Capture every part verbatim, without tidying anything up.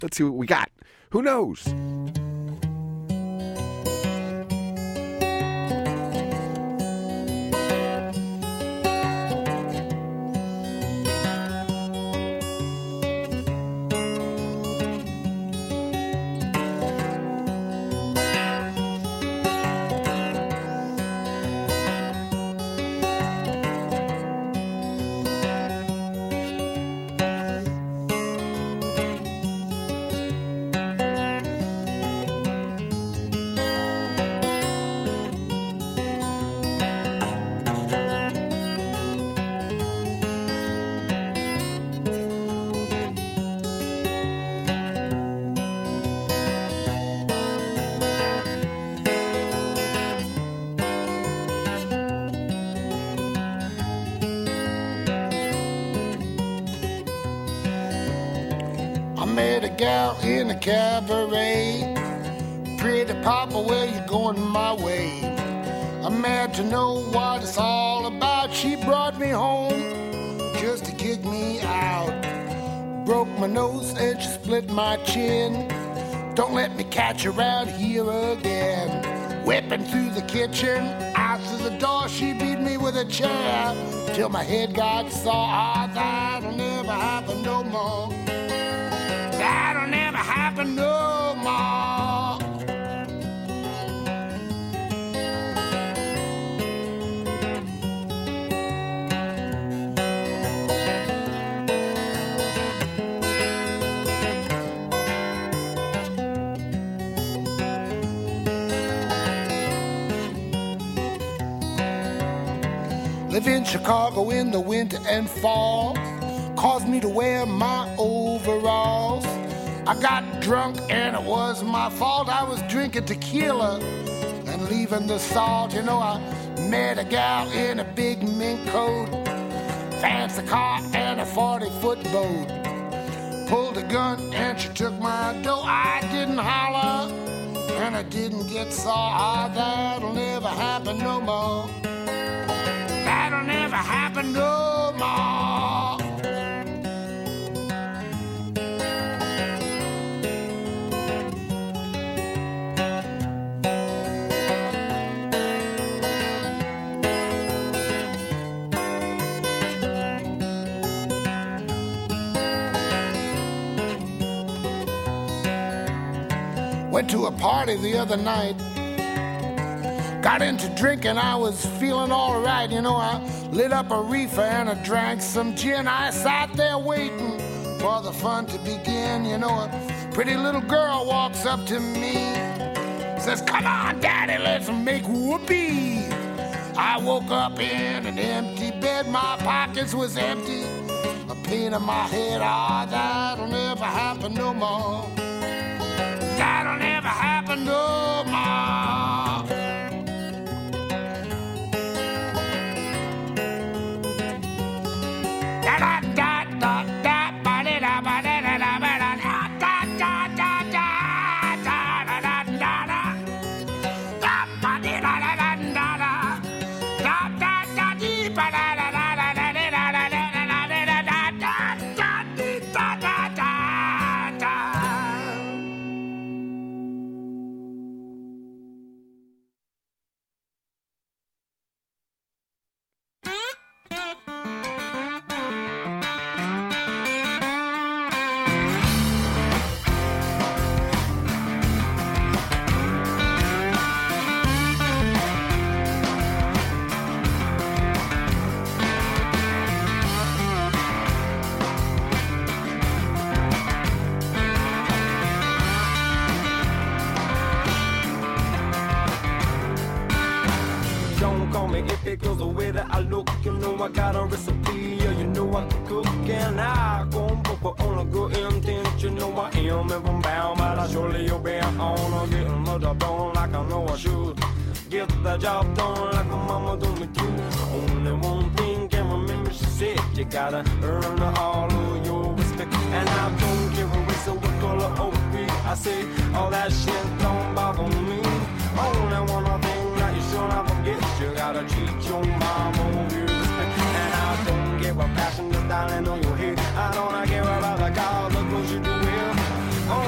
Let's see what we got. Who knows? Gal in a cabaret, pretty papa, where you going my way? I'm mad to know what it's all about. She brought me home just to kick me out. Broke my nose and she split my chin. Don't let me catch her out here again. Whipping through the kitchen, out to the door, she beat me with a chair till my head got sore. Ah, that'll never happen no more. That'll never happen no more. Live in Chicago in the winter and fall, caused me to wear my overalls. I got drunk and it was my fault. I was drinking tequila and leaving the salt. You know, I met a gal in a big mink coat, fancy car and a forty-foot boat. Pulled a gun and she took my dough. I didn't holler and I didn't get sore. Ah, that'll never happen no more. That'll never happen no more. Went to a party the other night, got into drinking, I was feeling all right. You know, I lit up a reefer and I drank some gin. I sat there waiting for the fun to begin. You know, a pretty little girl walks up to me, says, "Come on, Daddy, let's make whoopee." I woke up in an empty bed, my pockets was empty, a pain in my head. Ah, that'll never happen no more. That'll never happen no more. Da da da da da ba da da ba da da da ba da da da da da da da da da da ba da da da da da da da da dee ba da da da da da da da da da da da da da da da da. If it goes the way that I look, you know I got a recipe, yeah, you know I can cook. And I go for on a good intention, you know I am if I'm bound, but I surely you'll be on or getting the job done like I know I should. Get the job done like my mama told me to. Only one thing can remember, she said, you gotta earn all of your respect. And I don't give a race or what color or creed. I say all that shit don't bother me. Only one thing that you should not forget, you gotta treat your mama with respect. And I don't give a passion just dialing on your head. I don't care about the cars, the clothes you do wear.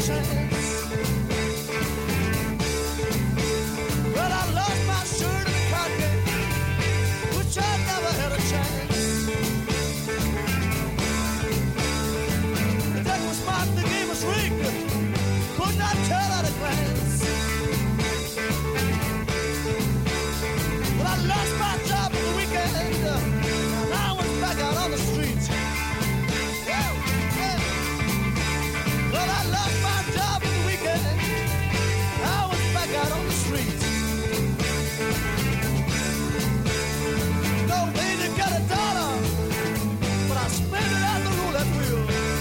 chance. Well, I lost my shirt in the card game, which I never had a chance. The deck was smart, the game was rigged, could not tell at a glance. Well, I lost my job for the weekend, and I was back out on the street. Yeah, yeah. Well, I lost my job for the weekend, I was back out on the street. No way to get a dollar, but I spent it at the roulette wheel.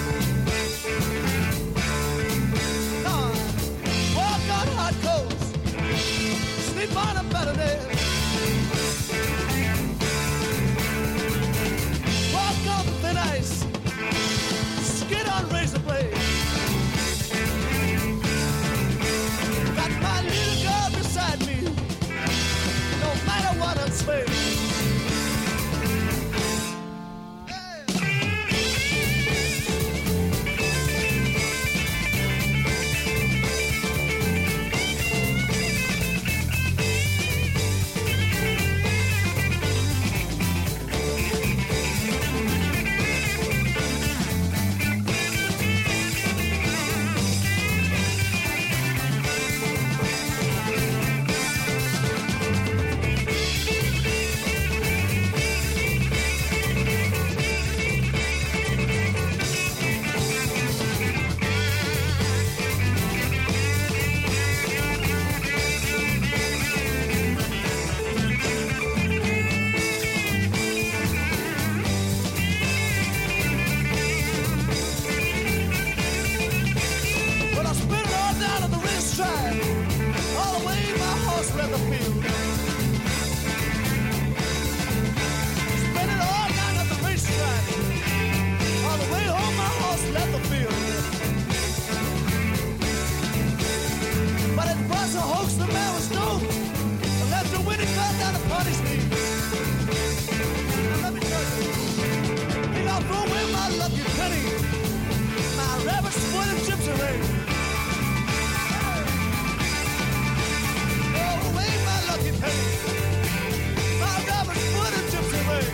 Now I walk on hot coals, sleep on a better day. Walk on thin ice, skid on razor blades. Got my little girl beside me, no matter what else fails. Well, I spent it all down at the racetrack, all the way my horse left the field. Spent it all down at the racetrack, all the way home my horse left the field. But it was a hoax, the man was dope, and left the winning cut down the party's knee. Now let me tell you, think I'll throw away my lucky penny, my rabbit's foot and gypsy ring. Throw away my lucky penny, my rabbit's foot and gypsy ring.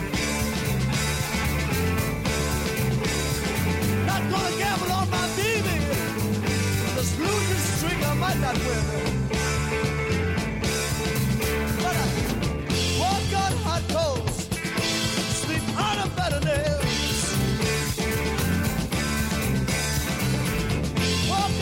Not gonna gamble on my baby, this losing streak I might not win. But I walk on hot coals, sleep on a bed of nails. Walk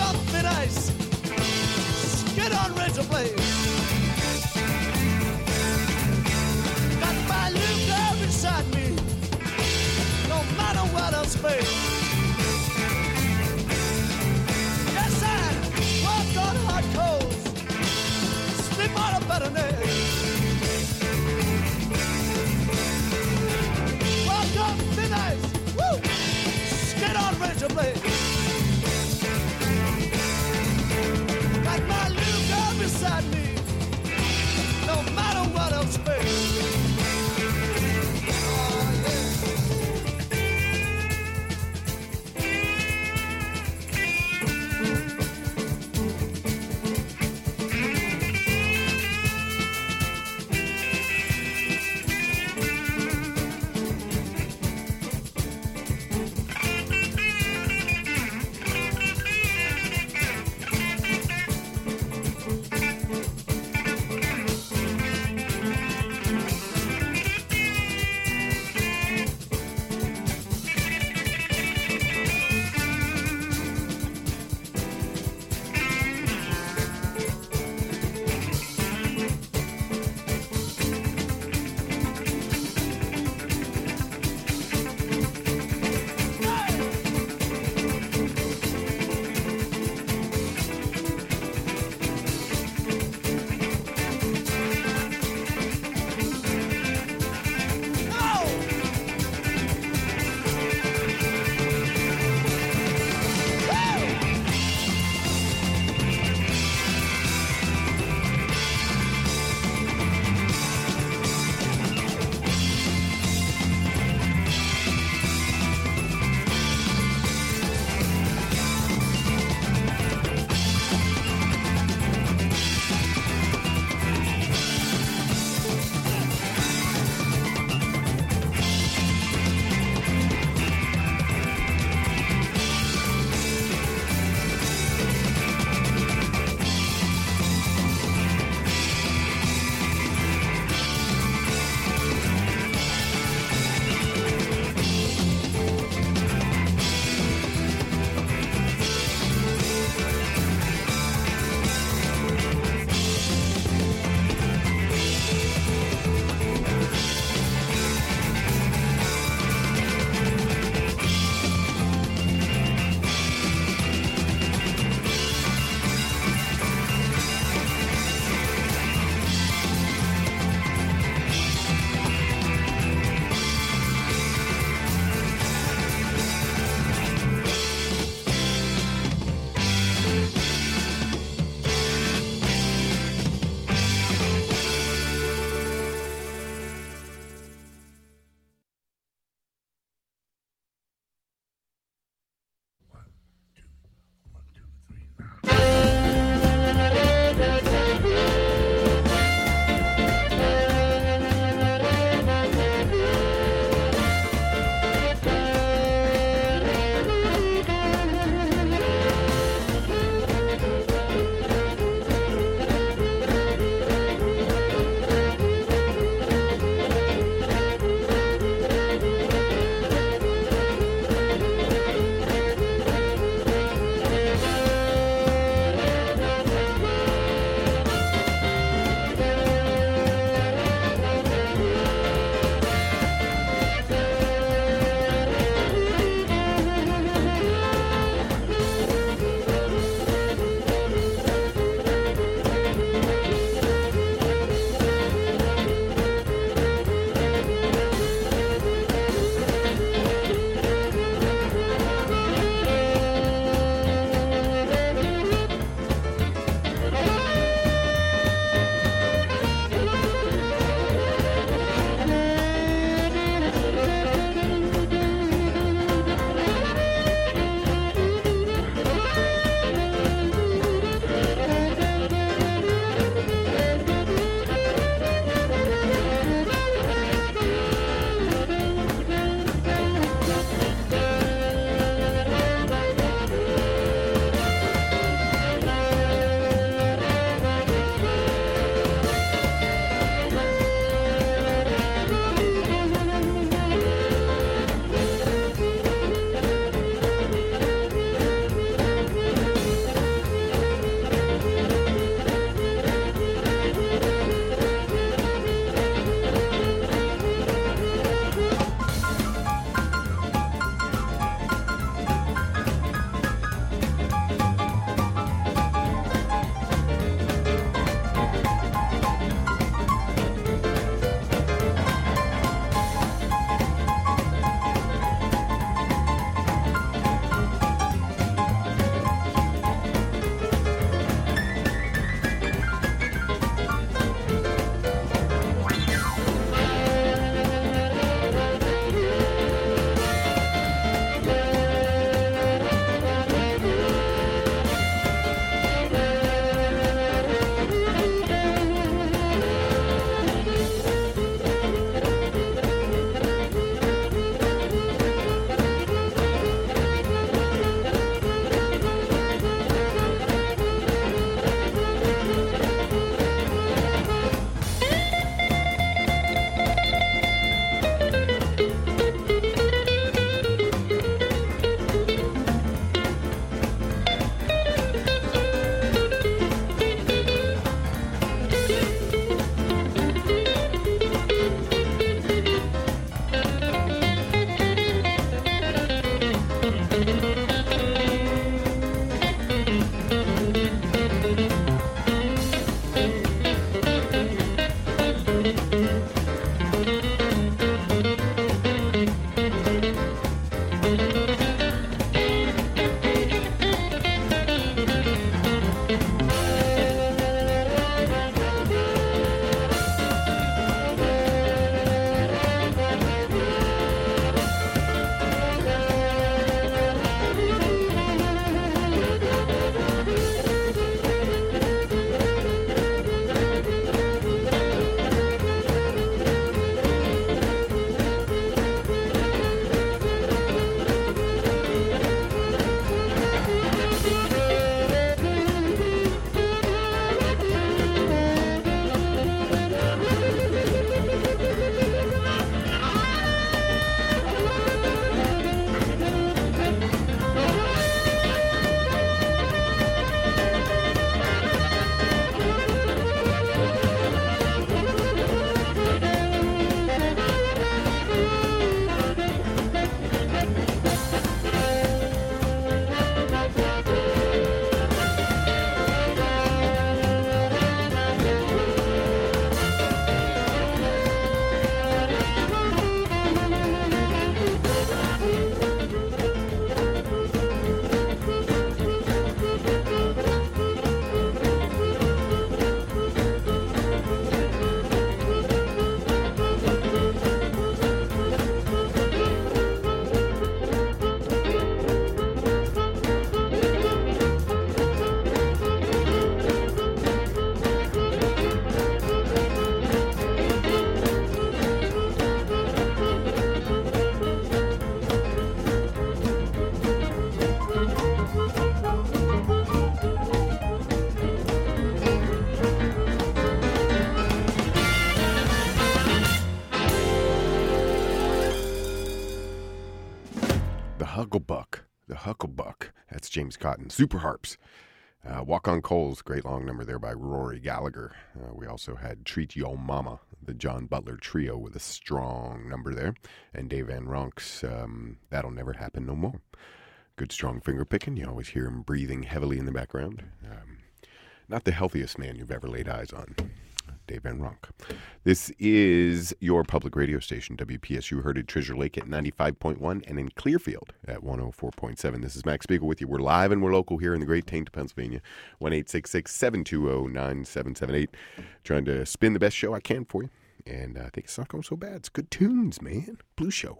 Hucklebuck. The Hucklebuck. That's James Cotton. Super Harps. Uh, Walk on Coals, great long number there by Rory Gallagher. Uh, we also had Treat Yo Mama, the John Butler Trio with a strong number there. And Dave Van Ronk's um, That'll Never Happen No More. Good strong finger picking. You always hear him breathing heavily in the background. Um, not the healthiest man you've ever laid eyes on. Dave Van Ronk. This is your public radio station, W P S U, heard at Treasure Lake at ninety-five point one and in Clearfield at one oh four point seven. This is Max Spiegel with you. We're live and we're local here in the great Taint, Pennsylvania. one eight six six, seven two zero, nine seven seven eight. Trying to spin the best show I can for you. And I think it's not going so bad. It's good tunes, man. Blue Show.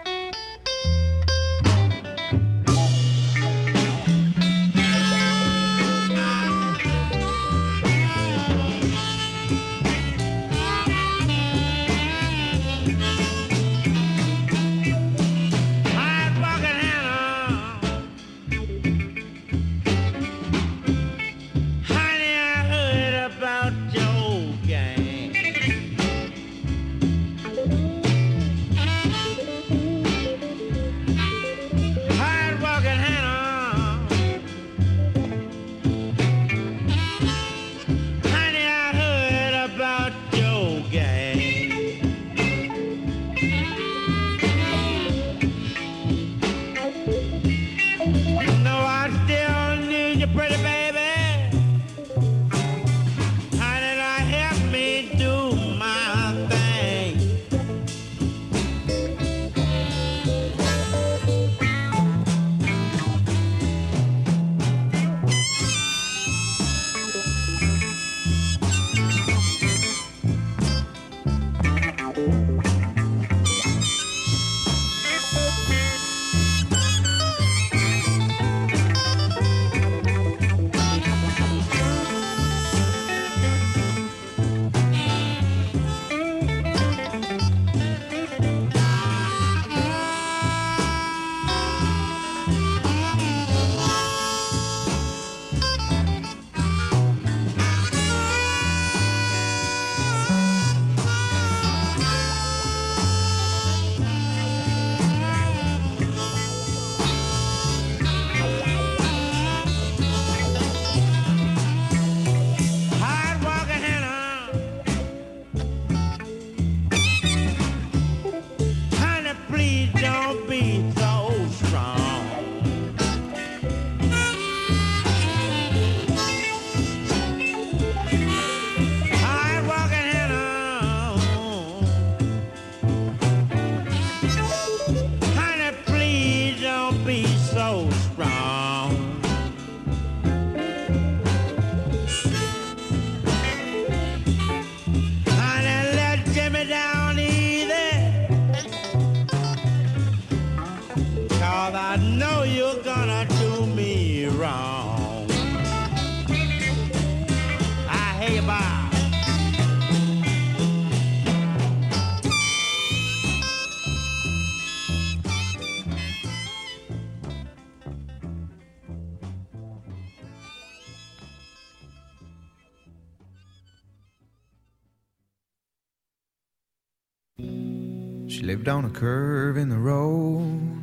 She lived on a curve in the road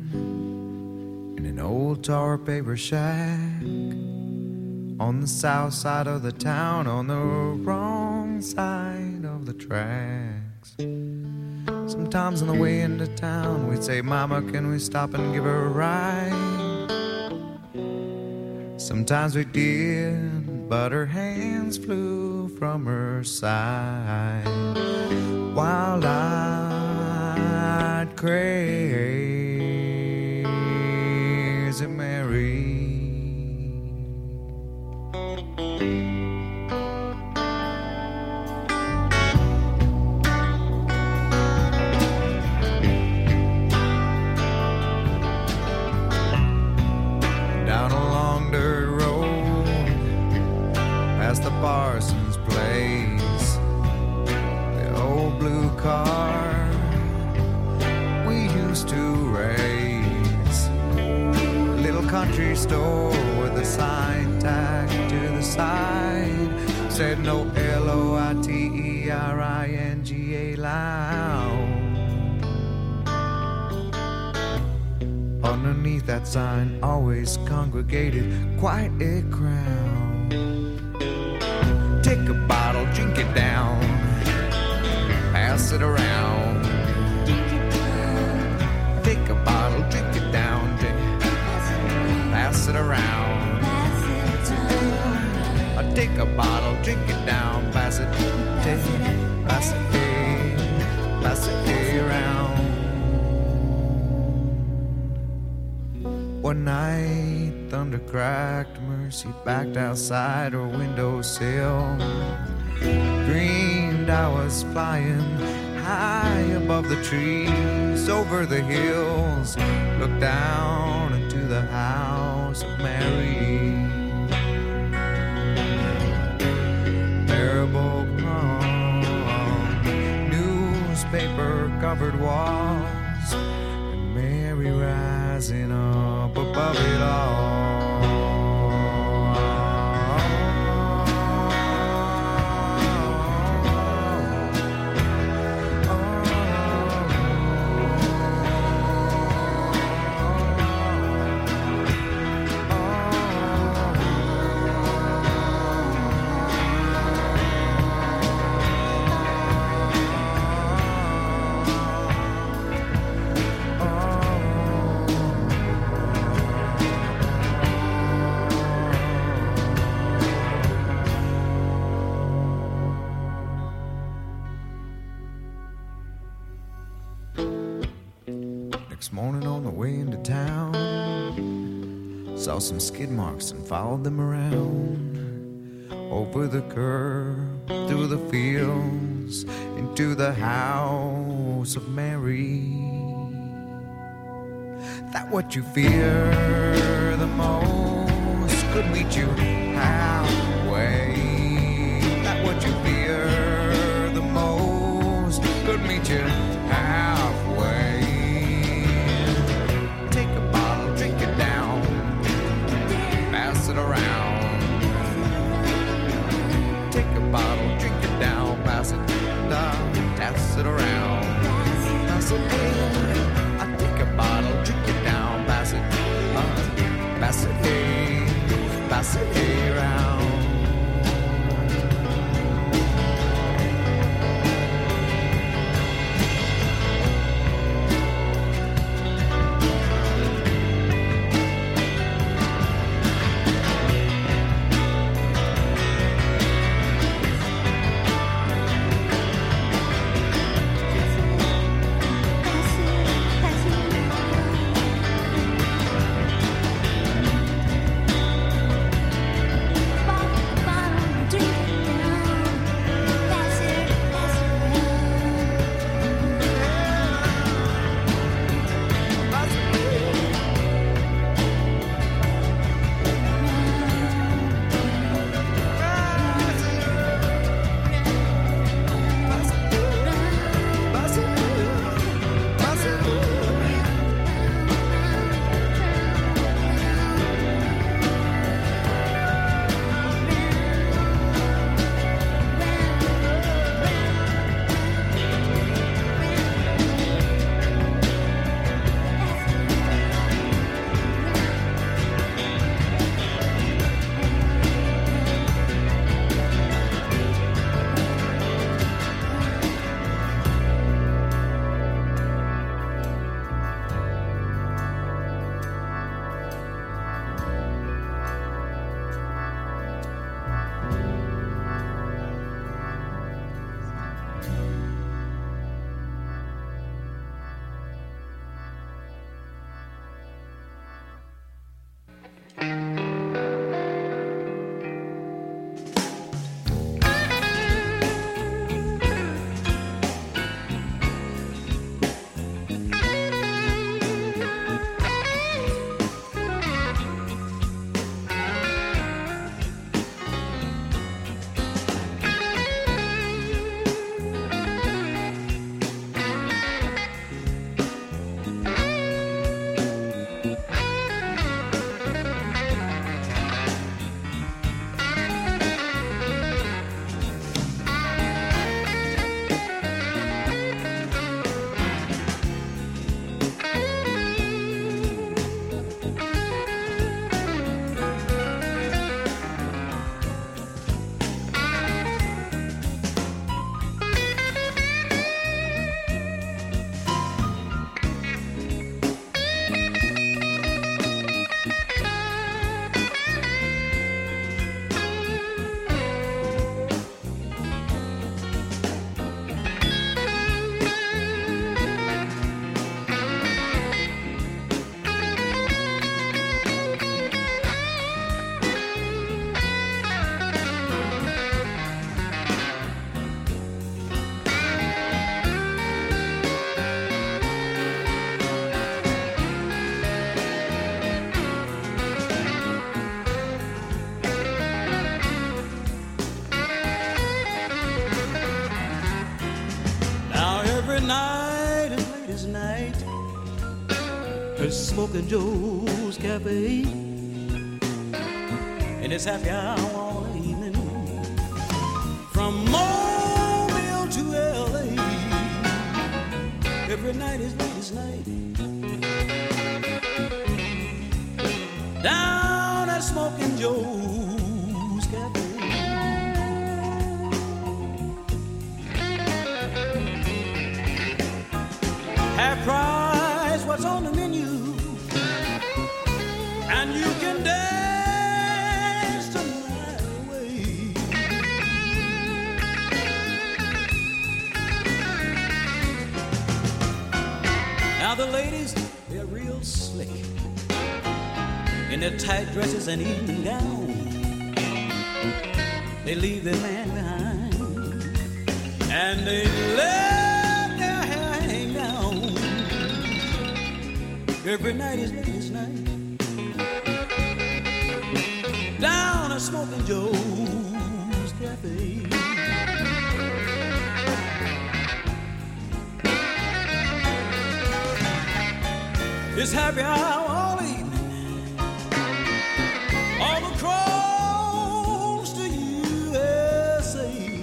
in an old tar paper shack on the south side of the town, on the wrong side of the tracks. Sometimes on the way into town we'd say, "Mama, can we stop and give her a ride?" Sometimes we did, but her hands flew from her side while I'd crazy Mary. Down a long dirt road past the Parsons place, the old blue car we used to race, a little country store with a sign tacked to the side said no L O I T E R I N G A lounge. Underneath that sign always congregated quite a crowd. Take a bottle, drink it down, pass it around. Take a bottle, drink it down, drink, pass it around. Take a bottle, drink it down, pass it, take, pass it, hey, pass it hey, around. One night, thunder cracked, Mercy backed outside her windowsill. Dreamed I was flying high above the trees, over the hills, looked down into the house of Mary. Terrible calm, newspaper-covered walls, and Mary rising up above it all. Morning on the way into town, saw some skid marks and followed them around, over the curb, through the fields, into the house of Mary. That what you fear the most could meet you halfway. That what you fear the most could meet you halfway. Around. Take a bottle, drink it down, pass it down, pass it around. Pass it in. I take a bottle, drink it down, pass it, uh, pass it in, pass it around. night at Smoking Joe's Cafe, and it's happy hour all evening from Mobile to L A. Every night is ladies' night down at Smoking Joe's Cafe. Half price, what's on the menu, and you can dance the night away. Now the ladies, they're real slick in their tight dresses and evening gowns. They leave their man behind, and they let their hair hang down. Every night is ladies' night down at Smoking Joe's Cafe. It's happy hour all evening, all across the U S A.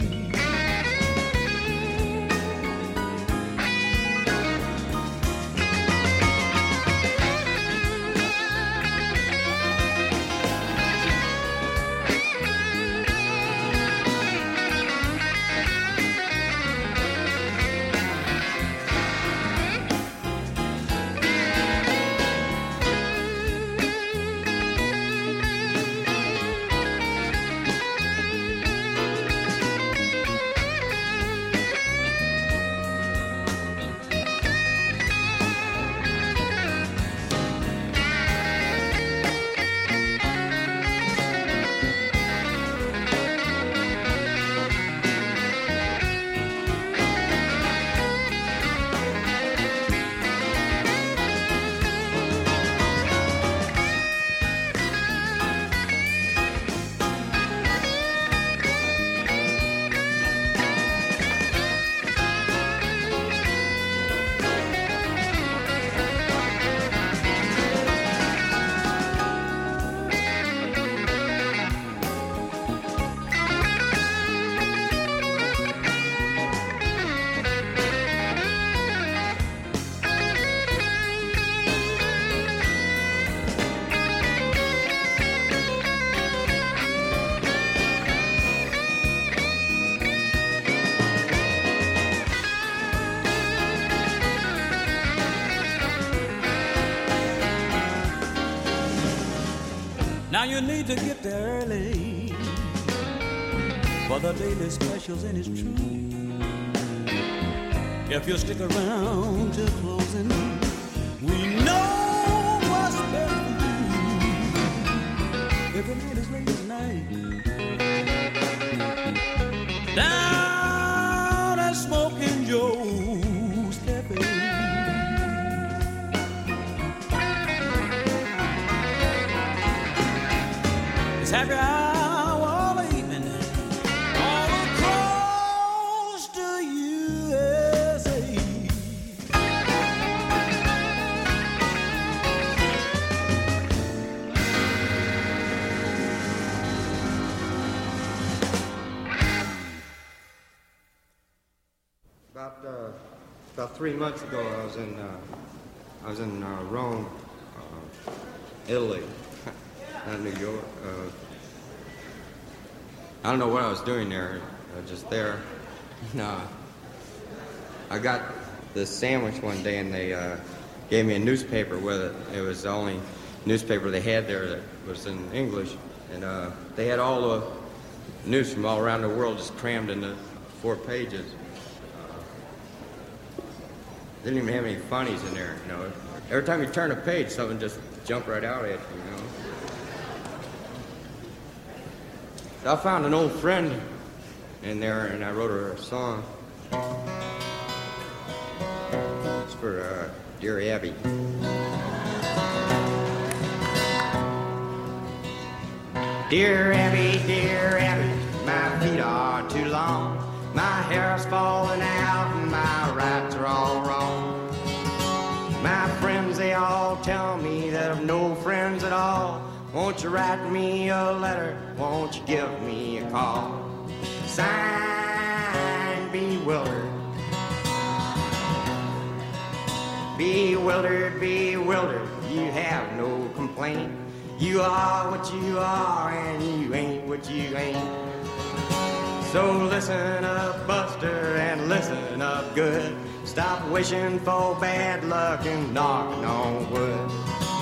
Now you need to get there early for the daily specials, and it's true. If you stick around till closing, we know what's best for you. Every night is ladies' night down at Smoking Joe's Cafe. Happy hour all evening, all across the U S A. About uh, about three months ago, I was in uh, I was in uh, Rome, uh, Italy. Not New York. Uh, I don't know what I was doing there. I was just there. No. I got this sandwich one day, and they uh, gave me a newspaper with it. It was the only newspaper they had there that was in English. And uh, they had all the news from all around the world just crammed into four pages. Uh, didn't even have any funnies in there, you know. Every time you turn a page, something just jumped right out at you, you know. I found an old friend in there, and I wrote her a song. It's for uh, Dear Abby. Dear Abby, dear Abby, my feet are too long. My hair's falling out and my rights are all wrong. My friends, they all tell me that I've no friends at all. Won't you write me a letter? Won't you give me a call? Signed, Bewildered. Bewildered, bewildered, you have no complaint. You are what you are and you ain't what you ain't. So listen up, Buster, and listen up good. Stop wishing for bad luck and knocking on wood.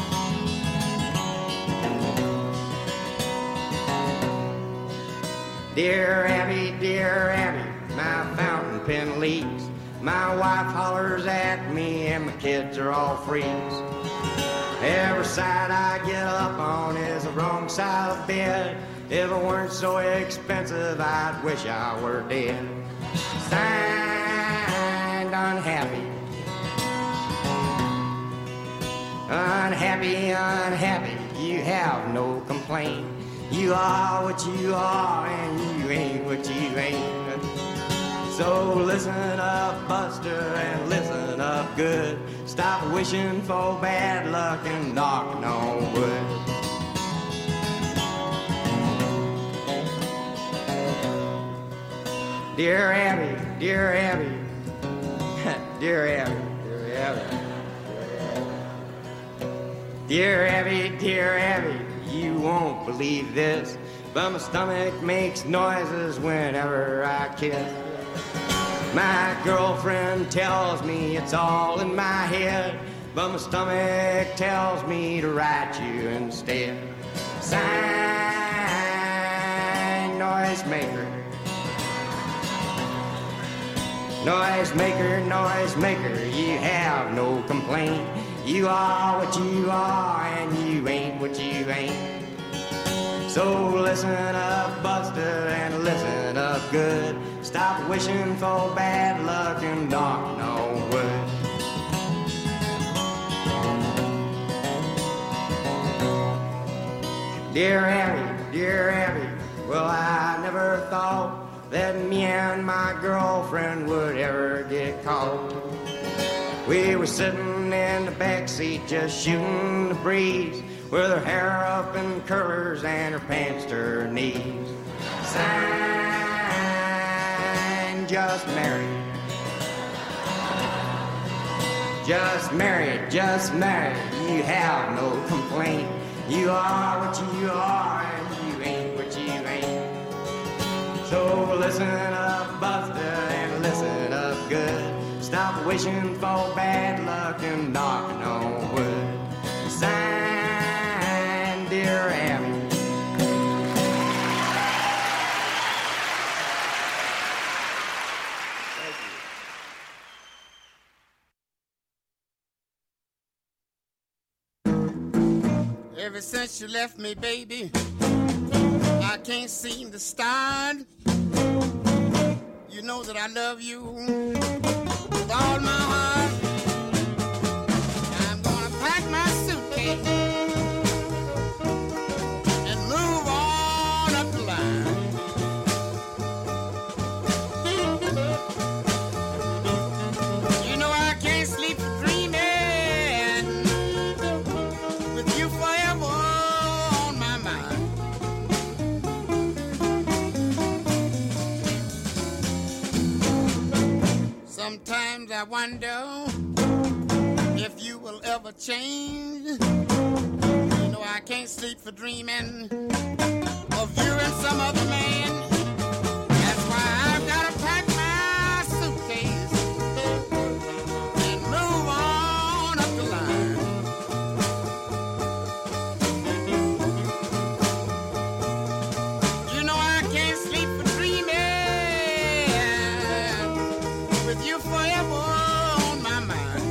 Dear Abby, dear Abby, my fountain pen leaks. My wife hollers at me and my kids are all freaks. Every side I get up on is the wrong side of bed. If it weren't so expensive, I'd wish I were dead. Signed, Unhappy. Unhappy, unhappy, you have no complaint. You are what you are and you ain't what you ain't. So listen up, Buster, and listen up good. Stop wishing for bad luck and knocking on wood. Dear Abby, dear Abby, dear Abby, dear Abby, dear Abby, dear Abby, you won't believe this, but my stomach makes noises whenever I kiss. My girlfriend tells me it's all in my head, but my stomach tells me to write you instead. Sign, Noisemaker. Noisemaker, noisemaker, you have no complaint. You are what you are and you ain't what you ain't. So listen up, Buster, and listen up good. Stop wishing for bad luck and knocking on wood. Dear Abby, dear Abby, well, I never thought that me and my girlfriend would ever get caught. We were sitting in the backseat just shooting the breeze, with her hair up in curlers and her pants to her knees. Signed, Just Married. Just married, just married, you have no complaint. You are what you are and you ain't what you ain't. So listen up, Buster, and listen up good. Stop wishing for bad luck and knocking on wood. Signed, Dear Abby. Ever since you left me, baby, I can't seem to stand. You know that I love you with all my heart. I'm gonna pack my suitcase and move on up the line. You know I can't sleep for dreaming with you forever on my mind. Sometimes I wonder if you will ever change. You know I can't sleep for dreaming of you and some other man. That's why I've got to pack my suitcase and move on up the line. You know I can't sleep for dreaming with you forever on my mind.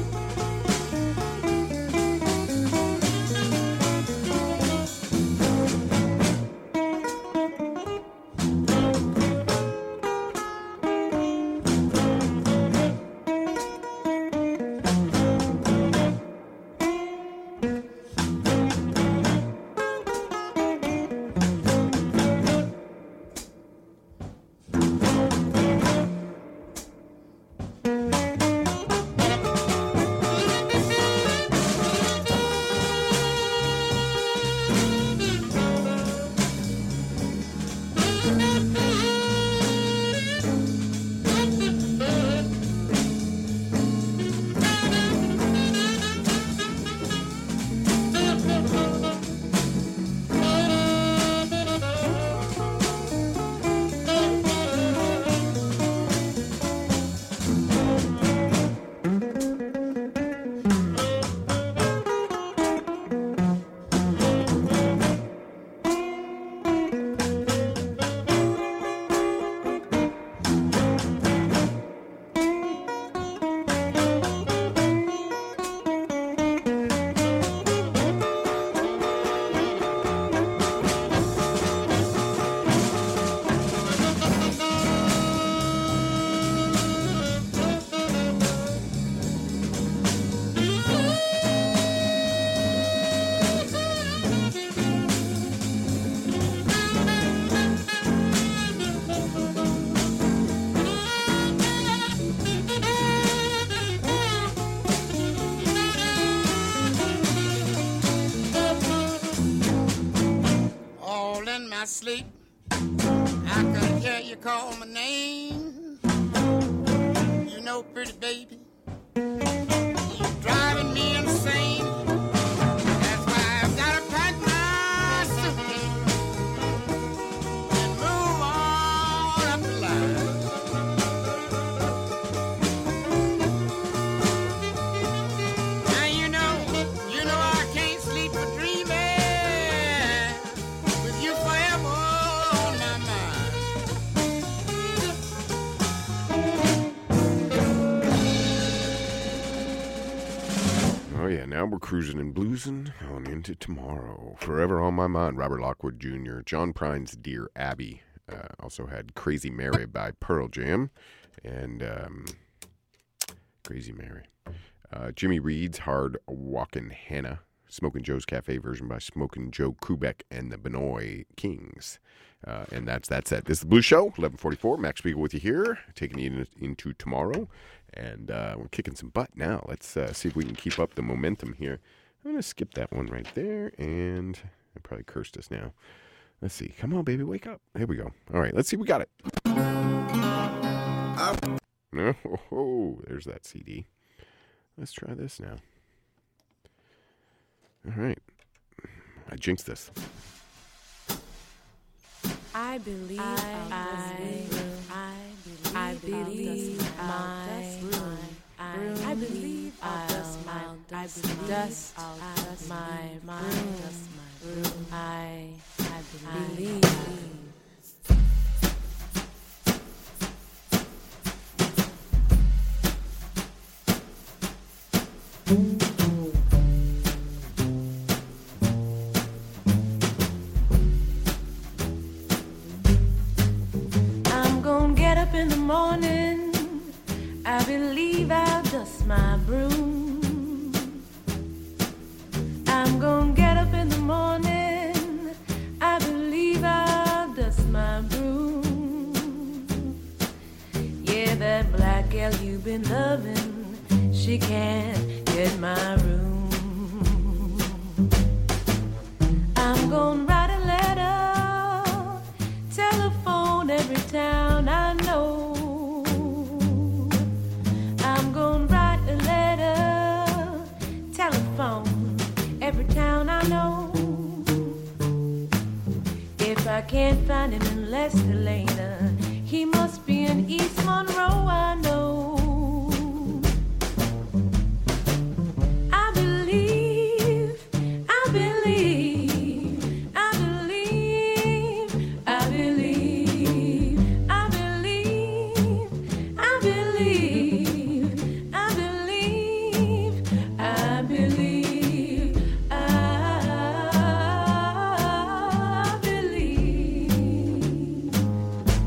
sleep. I could hear you call my name. You know, pretty baby, you're driving me insane. That's why I've got to pack my suitcase and move on up the line. Now you know, you know I can't sleep for dreaming with you forever on my mind. Oh, yeah, now we're cruising and bluesing on into tomorrow. Forever on My Mind, Robert Lockwood Junior John Prine's Dear Abby. Uh, also had Crazy Mary by Pearl Jam. And um, Crazy Mary. Uh, Jimmy Reed's Hard Walkin' Hannah. Smokin' Joe's Cafe version by Smokin' Joe Kubek and the Benoit Kings. Uh, and that's that's it. This is the Blues Show, eleven forty-four. Max Spiegel with you here, taking you in, into tomorrow. And uh, we're kicking some butt now. Let's uh, see if we can keep up the momentum here. I'm going to skip that one right there. And I probably cursed us now. Let's see. Come on, baby, wake up. Here we go. All right, let's see. We got it. Oh, oh, there's that C D. Let's try this now. All right. I jinxed this. I believe I, I, I believe I believe my room. I, I believe I'll dust my I believe dust I'll dust my my dust my room. I I believe. I'm gonna get up in the morning. I believe I'll dust my broom. I'm gonna get up in the morning. I believe I'll dust my broom. Yeah, that black gal you've been loving, she can't get my room. I'm gonna write a letter, telephone every town I know. I'm gonna write a letter, telephone every town I know. If I can't find him in Lestalena, he must be in East Monroe, I know. I believe, I believe, I believe, I believe, I believe, I believe, I believe, I believe, I believe.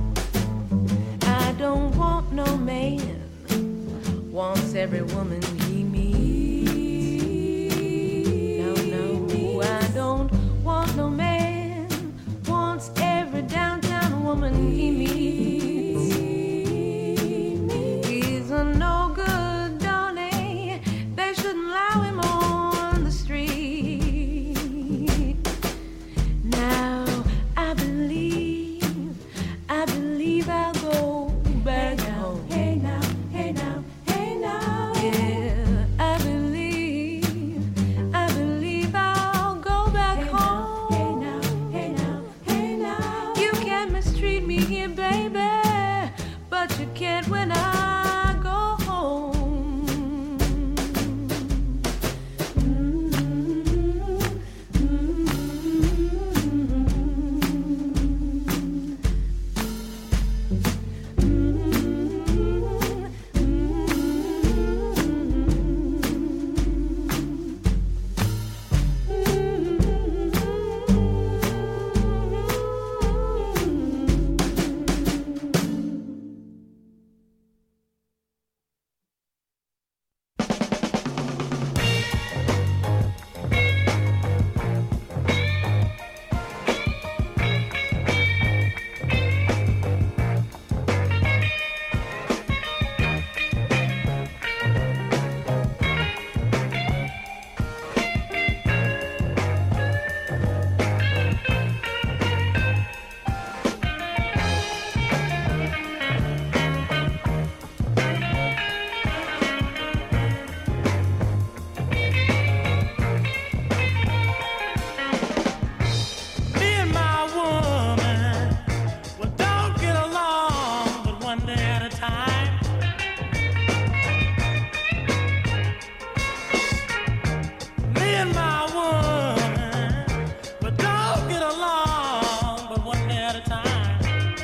and my woman, but don't get along but one day at a time.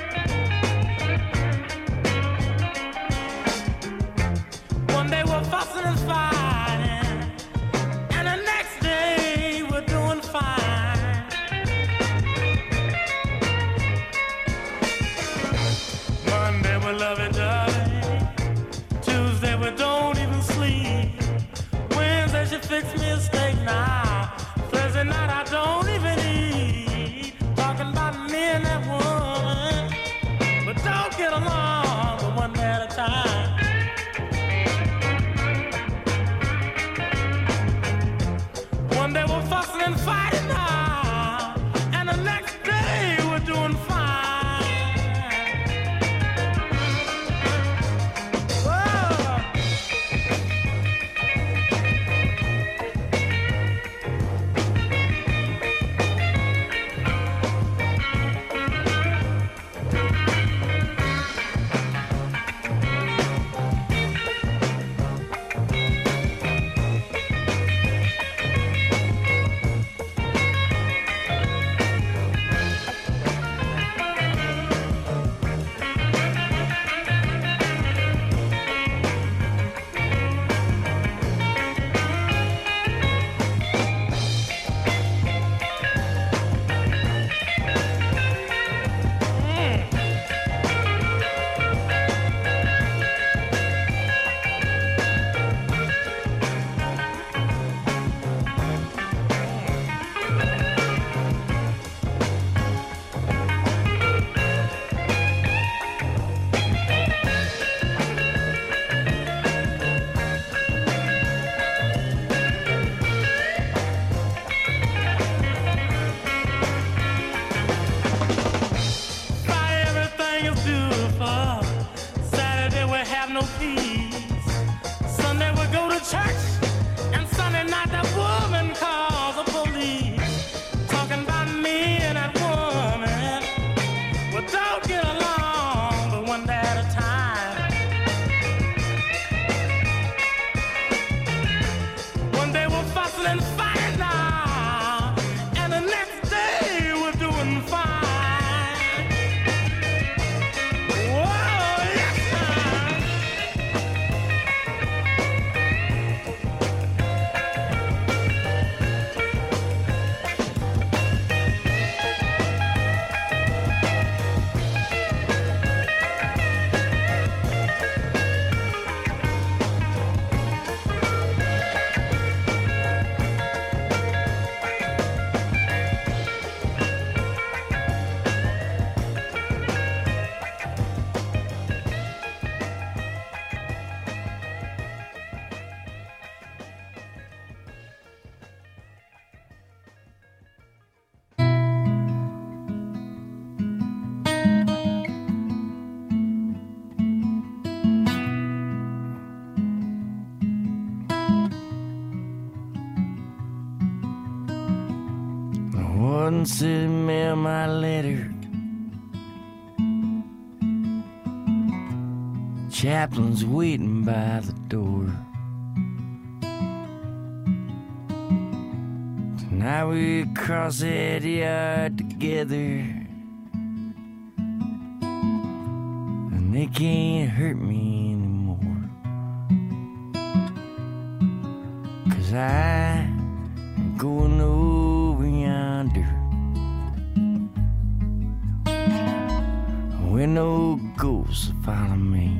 One day we're fussing and fighting, and the next day we're doing fine. Monday we love each other, Tuesday we don't even sleep, Wednesday she fixed me a steak now, Thursday night I don't even eat. Talking about me and that woman, but don't get along but one day at a time. One day we're fussing and fighting now, and the next day we're doing fine. Once it mailed my letter, chaplain's waiting by the door. Tonight we cross that yard together, and they can't hurt me anymore, 'cause I am going over yonder where no ghosts follow me.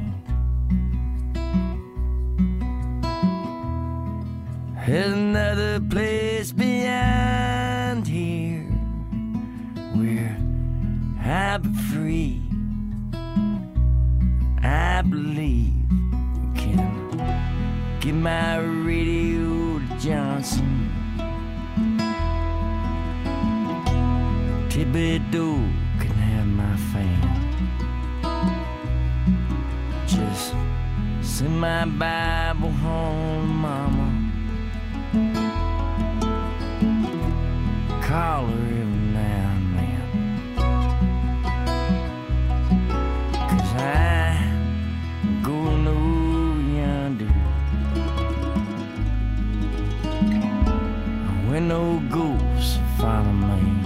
There's another place beyond here where I'll be free. I believe you can give my radio to Johnson. Thibodeau can have my fan. Just send my Bible home, Mama. Call her every now and then, 'cause I'm going over yonder where no ghosts find a man.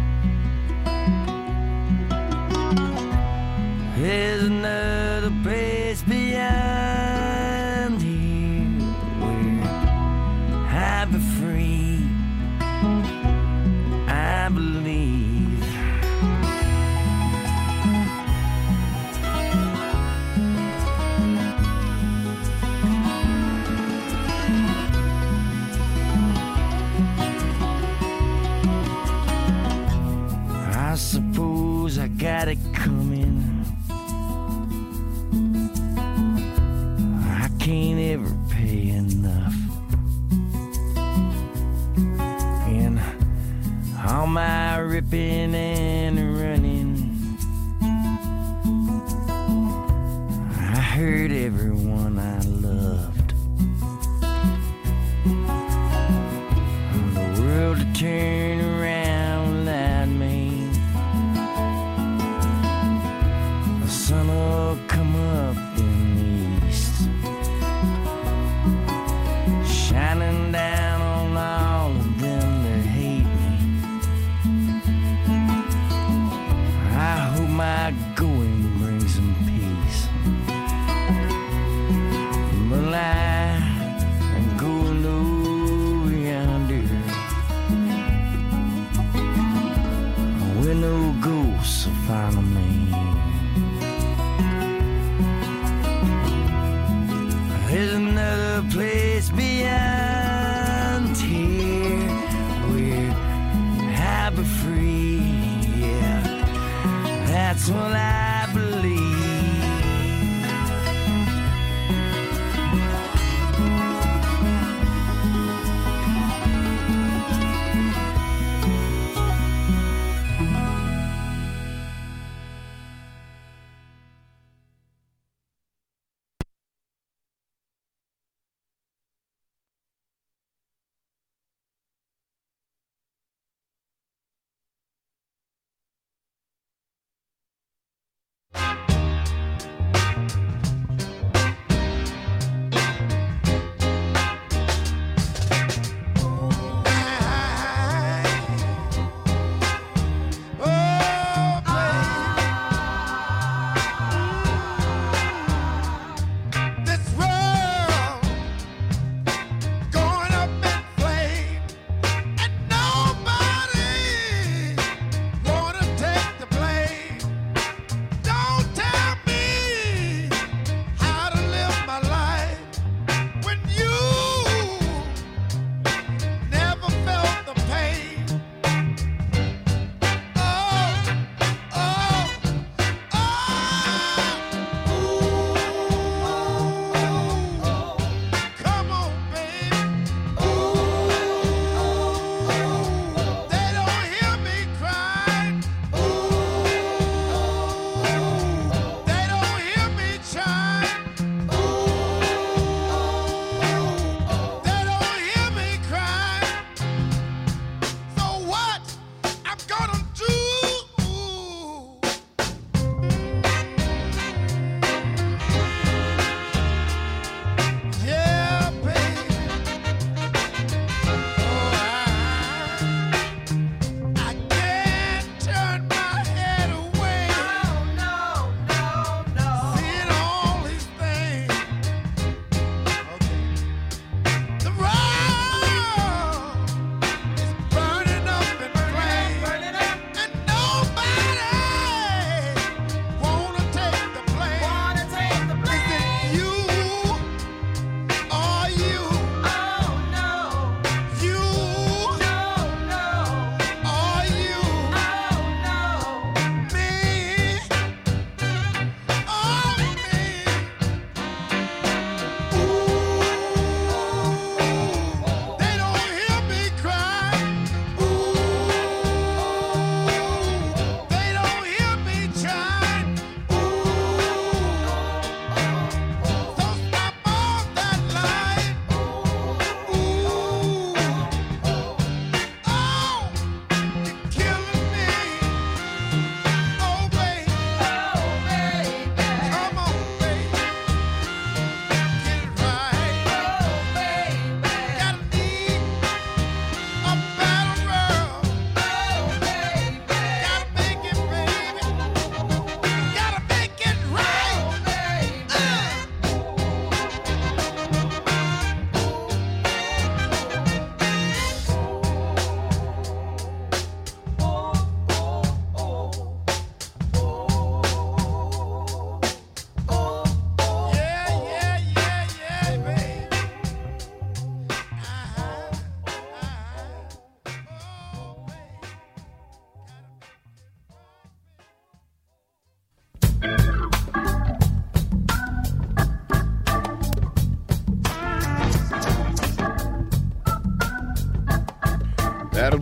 There's another place beyond here where I'll be free, I believe. I suppose I got it coming. I can't ever pay enough. And all my ripping and running, I hurt everyone I loved. The world to turn around without me. The sun will come up in the east, shining down on all of them that hate me. I hope my going brings some peace. But I am going over yonder where no ghosts will find a man. There's another place beyond here where I'll be free. Yeah, that's what I believe.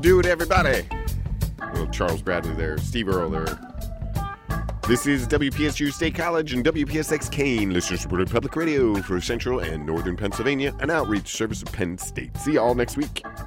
do it, everybody. Little Charles Bradley there, Steve Earle there. This is W P S U State College and W P S X Kane, listener-supported public radio for Central and Northern Pennsylvania, an outreach service of Penn State. See you all next week.